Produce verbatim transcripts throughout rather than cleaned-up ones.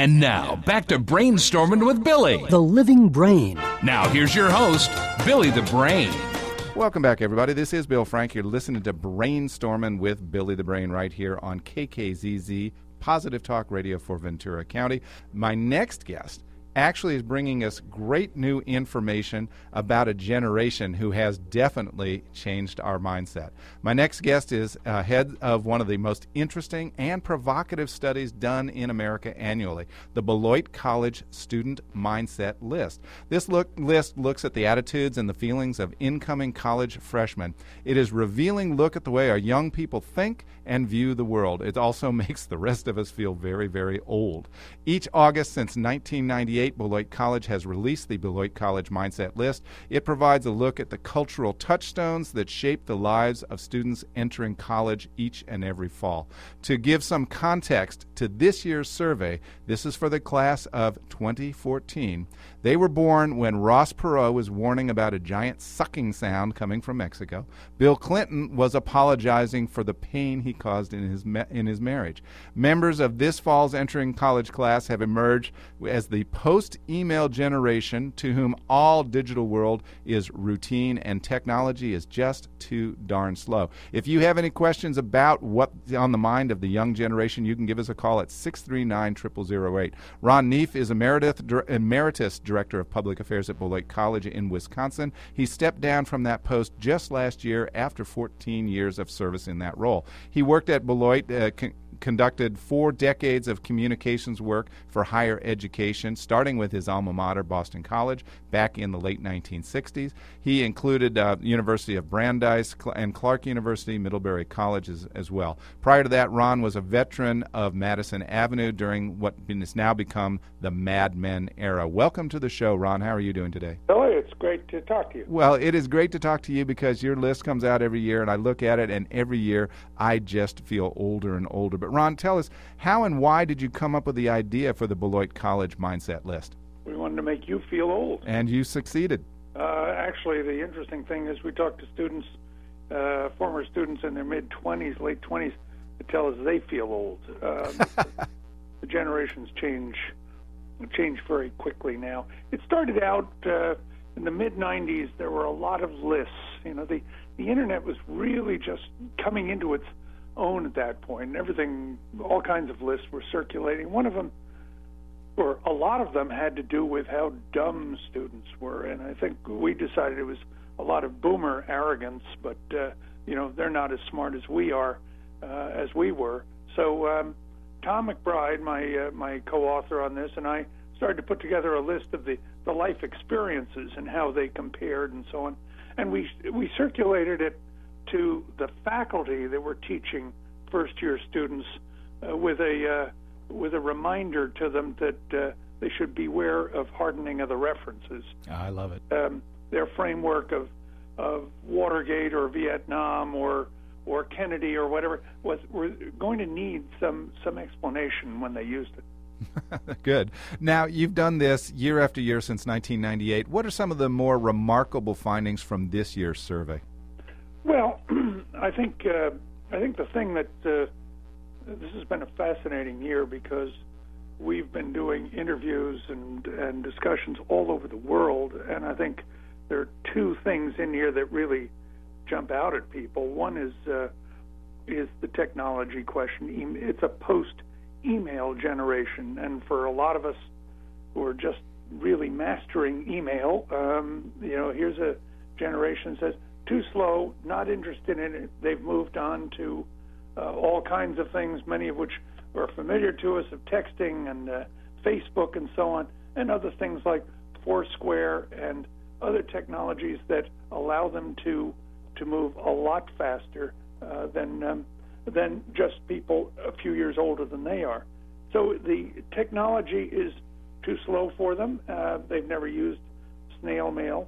And now, back to Brainstorming with Billy. The living brain. Now, here's your host, Billy the Brain. Welcome back, everybody. This is Bill Frank. You're listening to Brainstorming with Billy the Brain right here on K K Z Z, Positive Talk Radio for Ventura County. My next guest actually is bringing us great new information about a generation who has definitely changed our mindset. My next guest is uh, head of one of the most interesting and provocative studies done in America annually, the Beloit College Student Mindset List. This look, list looks at the attitudes and the feelings of incoming college freshmen. It is a revealing look at the way our young people think and view the world. It also makes the rest of us feel very, very old. Each August since nineteen ninety-eight, Beloit College has released the Beloit College Mindset List. It provides a look at the cultural touchstones that shape the lives of students entering college each and every fall. To give some context to this year's survey, this is for the class of twenty fourteen. They were born when Ross Perot was warning about a giant sucking sound coming from Mexico. Bill Clinton was apologizing for the pain he caused in his ma- in his marriage. Members of this fall's entering college class have emerged as the post-email generation to whom all digital world is routine and technology is just too darn slow. If you have any questions about what's on the mind of the young generation, you can give us a call at six three nine, zero zero zero eight. Ron Neef is Emeritus, Emeritus Director of Public Affairs at Beloit College in Wisconsin. He stepped down from that post just last year after fourteen years of service in that role. He worked at Beloit, uh, con- conducted four decades of communications work for higher education, starting with his alma mater, Boston College, back in the late nineteen sixties. He included uh, University of Brandeis and Clark University, Middlebury College as, as well. Prior to that, Ron was a veteran of Madison Avenue during what has now become the Mad Men era. Welcome to the show, Ron. How are you doing today? Billy, it's great to talk to you. Well, it is great to talk to you because your list comes out every year, and I look at it, and every year I just feel older and older. But Ron, tell us, how and why did you come up with the idea for the Beloit College Mindset List? We wanted to make you feel old. And you succeeded. Uh, actually, the interesting thing is we talk to students, uh, former students in their mid-twenties, late twenties, that tell us they feel old. Uh, the generations change change very quickly now. It started out uh, in the mid-nineties. There were a lot of lists. You know, the, the Internet was really just coming into its own at that point, and everything, all kinds of lists were circulating. One of them, or a lot of them, had to do with how dumb students were, and I think we decided it was a lot of boomer arrogance, but, uh, you know, they're not as smart as we are, uh, as we were. So um, Tom McBride, my uh, my co-author on this, and I started to put together a list of the, the life experiences and how they compared and so on, and we we circulated it to the faculty that were teaching first-year students uh, with a uh, with a reminder to them that uh, they should beware of hardening of the references. I love it. Um, their framework of of Watergate or Vietnam or or Kennedy or whatever was were going to need some some explanation when they used it. Good. Now, you've done this year after year since nineteen ninety-eight. What are some of the more remarkable findings from this year's survey? Well, I think uh, I think the thing that uh, this has been a fascinating year because we've been doing interviews and, and discussions all over the world, and I think there are two things in here that really jump out at people. One is uh, is the technology question. It's a post-email generation, and for a lot of us who are just really mastering email, um, you know, here's a generation that says, too slow, not interested in it. They've moved on to uh, all kinds of things, many of which are familiar to us, of texting and uh, Facebook and so on, and other things like Foursquare and other technologies that allow them to to move a lot faster uh, than um, than just people a few years older than they are. So the technology is too slow for them. Uh, they've never used snail mail.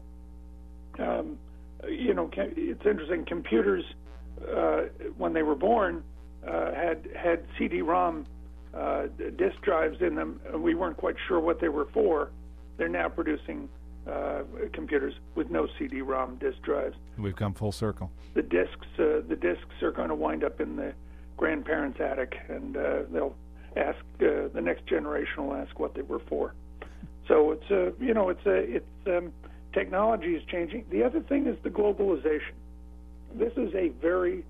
Um, you know, it's interesting. Computers, uh, when they were born, uh, had had C D ROM uh, disk drives in them. We weren't quite sure what they were for. They're now producing uh, computers with no C D ROM disk drives. We've come full circle. The disks, uh, the disks are going to wind up in the grandparents' attic, and uh, they'll ask uh, the next generation will ask what they were for. So it's a you know it's a it's um, technology is changing. The other thing is the globalization. This is a very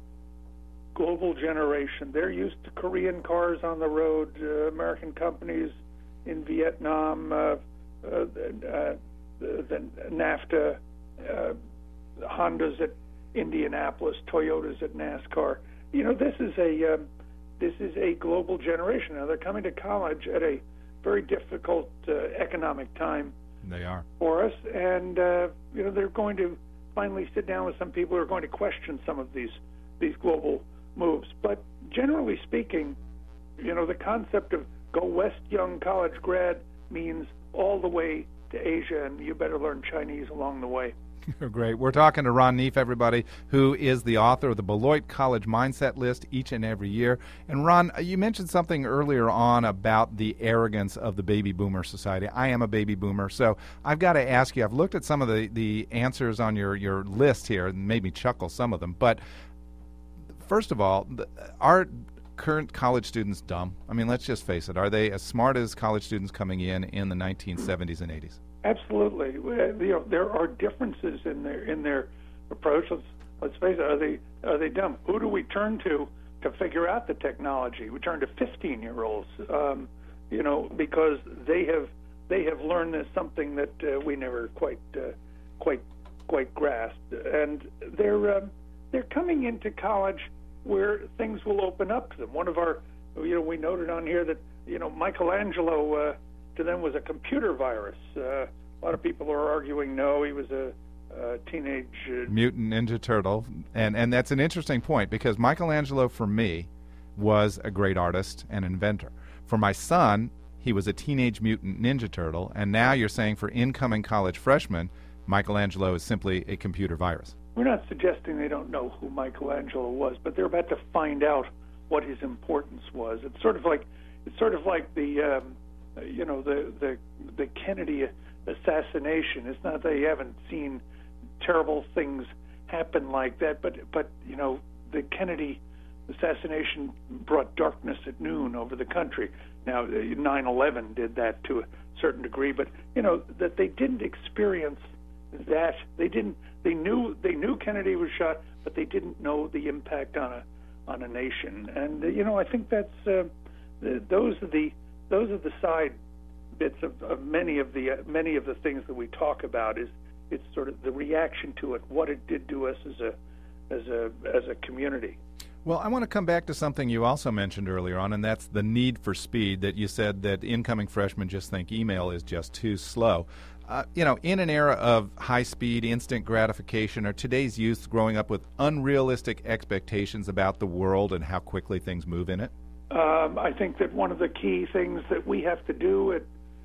global generation. They're used to Korean cars on the road, uh, American companies in Vietnam, uh, uh, uh, the, the NAFTA, uh, Hondas at Indianapolis, Toyotas at NASCAR. You know, this is a um, this is a global generation. Now they're coming to college at a very difficult uh, economic time. They are for us, and uh, you know they're going to finally sit down with some people who are going to question some of these these global moves. But generally speaking, you know the concept of go west, young college grad means all the way to Asia, and you better learn Chinese along the way. Great. We're talking to Ron Neef, everybody, who is the author of the Beloit College Mindset List each and every year. And Ron, you mentioned something earlier on about the arrogance of the baby boomer society. I am a baby boomer, so I've got to ask you, I've looked at some of the, the answers on your, your list here and made me chuckle, some of them. But first of all, are current college students dumb? I mean, let's just face it. Are they as smart as college students coming in in the nineteen seventies and eighties? Absolutely. You know, there are differences in their in their approach. Let's let's face it. Are they are they dumb? Who do we turn to to figure out the technology? We turn to fifteen-year-olds, um, you know, because they have they have learned this something that uh, we never quite uh, quite quite grasped, and they're um, they're coming into college where things will open up to them. One of our, you know, we noted on here that you know Michelangelo. Uh, to them was a computer virus. Uh, a lot of people are arguing no, he was a, a teenage... Uh, Mutant Ninja Turtle. And, and that's an interesting point because Michelangelo, for me, was a great artist and inventor. For my son, he was a teenage mutant Ninja Turtle, and now you're saying for incoming college freshmen, Michelangelo is simply a computer virus. We're not suggesting they don't know who Michelangelo was, but they're about to find out what his importance was. It's sort of like it's sort of like the... Um, Uh, you know, the, the the Kennedy assassination. It's not they haven't seen terrible things happen like that, but, but you know, the Kennedy assassination brought darkness at noon over the country. Now, nine eleven did that to a certain degree, but, you know, that they didn't experience that. They didn't, they knew, they knew Kennedy was shot, but they didn't know the impact on a, on a nation. And, uh, you know, I think that's, uh, the, those are the, Those are the side bits of, of many of the uh, many of the things that we talk about. Is it's sort of the reaction to it, what it did to us as a as a as a community. Well, I want to come back to something you also mentioned earlier on, and that's the need for speed. That you said that incoming freshmen just think email is just too slow. Uh, you know, in an era of high speed, instant gratification, are today's youth growing up with unrealistic expectations about the world and how quickly things move in it? Um, I think that one of the key things that we have to do at,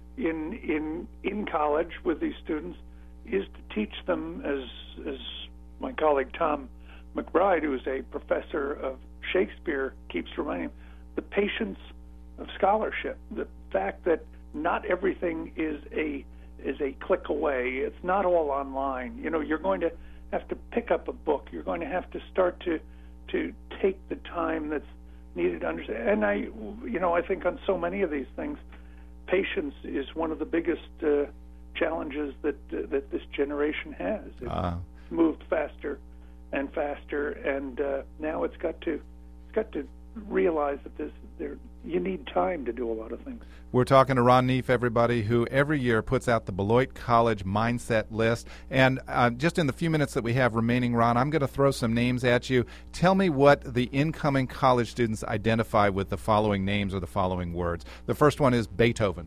in in in college with these students is to teach them, as as my colleague Tom McBride, who is a professor of Shakespeare, keeps reminding them, the patience of scholarship. The fact that not everything is a is a click away. It's not all online. You know, you're going to have to pick up a book. You're going to have to start to to take the time that's needed to understand. And I, you know, I think on so many of these things, patience is one of the biggest uh, challenges that uh, that this generation has. It's uh. moved faster and faster, and uh, now it's got to it's got to realize that this there you need time to do a lot of things. We're talking to Ron Neef, everybody, who every year puts out the Beloit College Mindset List. And uh, just in the few minutes that we have remaining, Ron, I'm going to throw some names at you. Tell me what the incoming college students identify with the following names or the following words. The first one is Beethoven.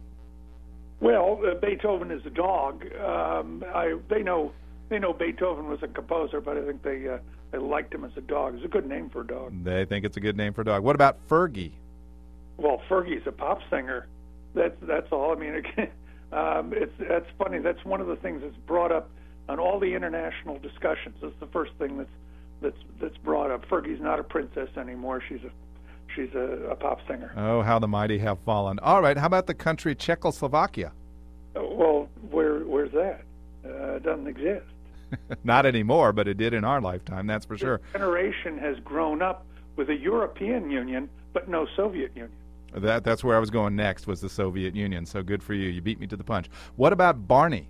Well, uh, Beethoven is a dog. Um, I, they know they know Beethoven was a composer, but I think they uh, they liked him as a dog. It's a good name for a dog. They think it's a good name for a dog. What about Fergie? Well, Fergie's a pop singer. That's that's all. I mean, it, um, it's that's funny. That's one of the things that's brought up on all the international discussions. That's the first thing that's that's that's brought up. Fergie's not a princess anymore. She's a she's a, a pop singer. Oh, how the mighty have fallen! All right, how about the country Czechoslovakia? Well, where where's that? Uh, it doesn't exist. Not anymore, but it did in our lifetime. That's for this sure. Generation has grown up with a European Union, but no Soviet Union. That that's where I was going next, was the Soviet Union. So good for you. You beat me to the punch. What about Barney?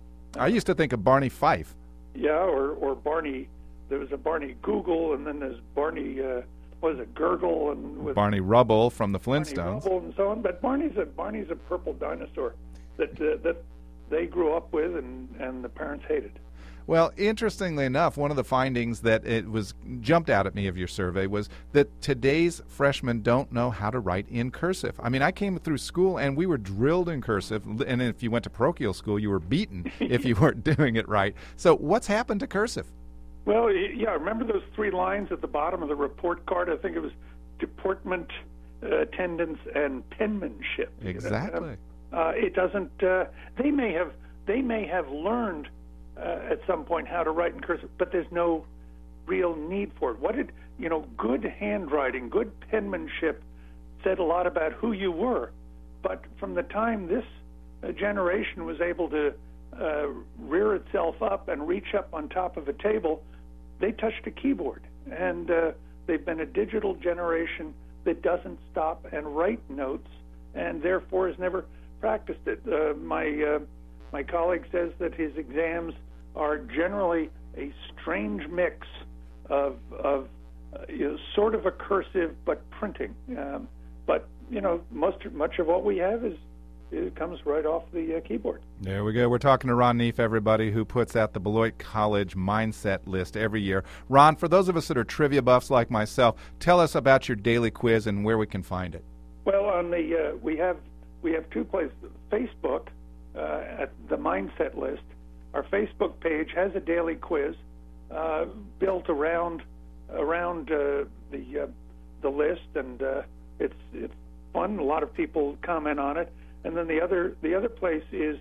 I used to think of Barney Fife. Yeah, or, or Barney. There was a Barney Google, and then there's Barney, uh, what is it, Gurgle, and with Barney Rubble from the Barney Flintstones. Rubble and so on. But Barney's a Barney's a purple dinosaur that uh, that they grew up with, and, and the parents hated. Well, interestingly enough, one of the findings that it was jumped out at me of your survey was that today's freshmen don't know how to write in cursive. I mean, I came through school and we were drilled in cursive, and if you went to parochial school, you were beaten if you weren't doing it right. So what's happened to cursive? Well, yeah, remember those three lines at the bottom of the report card? I think it was deportment, uh, attendance, and penmanship. Exactly. Uh, it doesn't. Uh, they may have. They may have learned uh, at some point how to write in cursive, but there's no real need for it. What did you know? Good handwriting, good penmanship, said a lot about who you were. But from the time this uh, generation was able to uh, rear itself up and reach up on top of a table, they touched a keyboard, and uh, they've been a digital generation that doesn't stop and write notes, and therefore has never practiced it. Uh, my uh, my colleague says that his exams are generally a strange mix of of uh, you know, sort of a cursive but printing. Um, but you know, most much of what we have is it comes right off the uh, keyboard. There we go. We're talking to Ron Neef, everybody, who puts out the Beloit College Mindset List every year. Ron, for those of us that are trivia buffs like myself, tell us about your daily quiz and where we can find it. Well, on the uh, we have we have two places. Facebook uh, at the Mindset List. Our Facebook page has a daily quiz uh, built around around uh, the uh, the list, and uh, it's it's fun. A lot of people comment on it. And then the other the other place is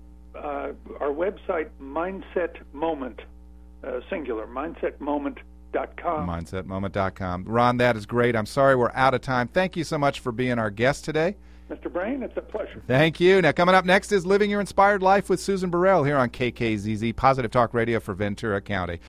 uh, our website, Mindset Moment, uh, singular, mindset moment dot com. mindset moment dot com. Ron, that is great. I'm sorry we're out of time. Thank you so much for being our guest today. Mister Brain, it's a pleasure. Thank you. Now, coming up next is Living Your Inspired Life with Susan Burrell here on K K Z Z, Positive Talk Radio for Ventura County.